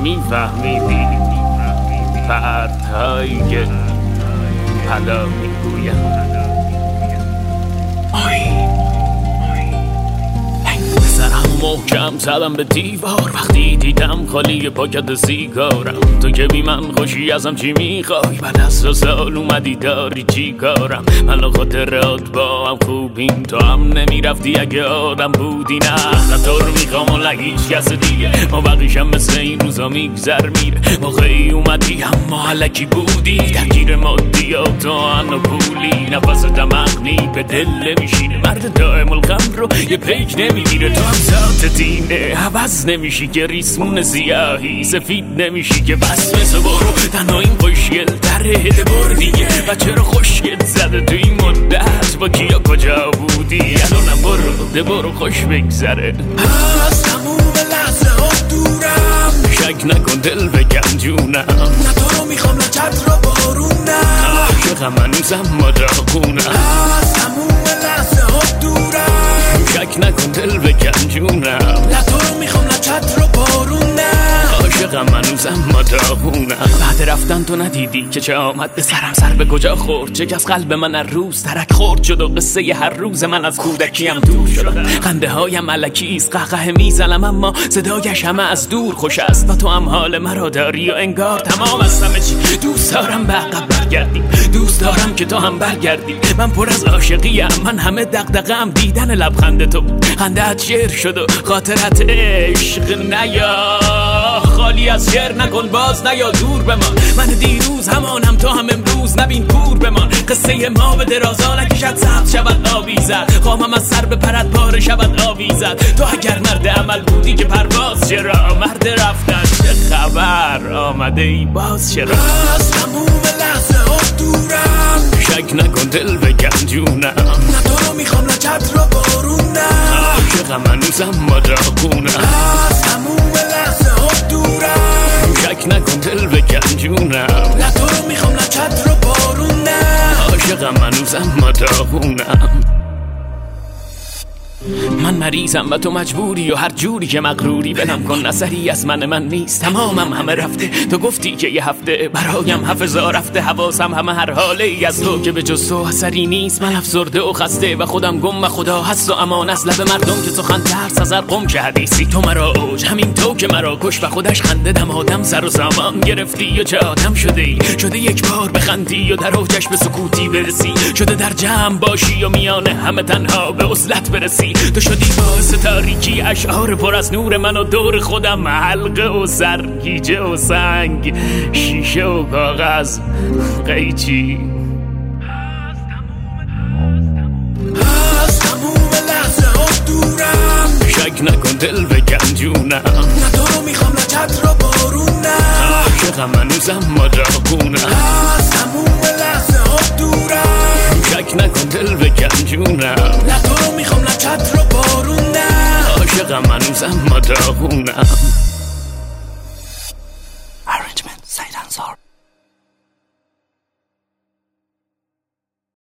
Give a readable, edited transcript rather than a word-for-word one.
میفهمیدی پرتهایی که حالا میگویم محکم زدم به دیوار وقتی دیدم خالی پاکت سیگارم. تو که بی من خوشی ازم چی میخوای؟ بعد از 2 سال اومدی داری چی کارم؟ من و خاطرات با هم خوبیم، تو هم نمیرفتی اگه آدم بودی. نه تو رو میخوام و لگیش کس دیگه، ما بقیشم مثل این روزا میگذر میره. موقعی اومدی اما علکی بودی، درگیر مادیات و و پولی. نفس دمغنی به دل نمیشینه، مرد دائم الغم رو یه پیک نمیگیره. تو هم ذات دینه عوض نمیشی که ریسمون سیاهی سفید نمیشی که بس مثل برو تنها این خوشگل تره دبر دیگه. و چرا خوشگل زده تو این مدت با کیا کجا بودی؟ الانم برو خوش بگذره. از تموم لحظه ها دورم، شک نکن دل بگم جونم. نه تو رو میخوام نه چتر رو بارونم، عاشقم هنوزم ما داغونم. از تموم لحظه ها دورم، شک نکن دل بگم جونم. نه تو رو میخوام نه چتر رو بارونم، عاشقم هنوزم ما داغونم. بعد رفتن تو ندیدی که چه آمد به سرم؟ سر به کجا خورد؟ چه از قلب من هر روز ترک خورد شد و قصه هر روز من از کودکیم دور شدم. خنده هایم الکیست قهقه میزنم اما صدایش همه از دور خوش است. و تو هم حال مرا داری و انگار تمام است همه چی. دوست دارم به عقب برگردیم، دوست دارم که تو هم برگردی. من پر از عاشقیم، من همه دغدغه‌ام دیدن لبخند تو. خنده‌ات شعر شد و خاطرت عشق نیا. خالی از شعر نکن باز نیا دور بمان. من دیروز همانم تو هم امروز، نبین کور بمان. قصه ما به درازا نکشد سبز شود آویزد. خواهم از سر به پرد پاره شود آویزد. تو اگر مرد عمل بودی که پرواز چرا؟ مرد رفتن چه خبر؟ آمده ای باز چرا؟ از تموم لحظه ها دورم، شک نکن دل بگم جونم. نه تو رو میخوام نه چتر رو بارونم، عاشقم هنوزم ما داغونم. از تموم لحظه ها دورم، شک نکن دل بگم جونم. نه تو رو میخوام نه چتر رو بارونم، عاشقم هنوزم ما داغونم. من مریضم و تو مجبوری و هر جوری که مغروری ولم کن. اثری از من نیست، تمامم همه رفته. تو گفتی که یه هفته برایم حافظا رفته. حواسم همه هر حاله ای از تو که به جز تو اثری نیست. من افسرده و خسته و خودم گم و خدا هست و امان از لب مردم که سخن ترس از قم که حدیثی. تو مرا اوج همین تو که مرا کش و خودش خنده دم آدم سر و سامان گرفتی و چه آدم شده ای. شده یک بار بخندی و در اوجش به سکوتی برسی. شده در جمع باشی و میانه همه تنها به وصلت برسی. تو شدی باعث تاریکی اشعار پر از نور من و دور خودم حلقه و سرگیجه و سنگ شیشه و کاغذ قیچی. از تموم لحظه ها دورم، شک نکن دل بگم جونم. نه تو رو میخوام نه چتر رو بارونم، عاشقم هنوزم ما داغونم. از تموم لحظه ها دورم، شک نکن دل بگم جونم. نه تو رو میخوام نه چتر رو بارونم، عاشقم هنوزم ما داغونم.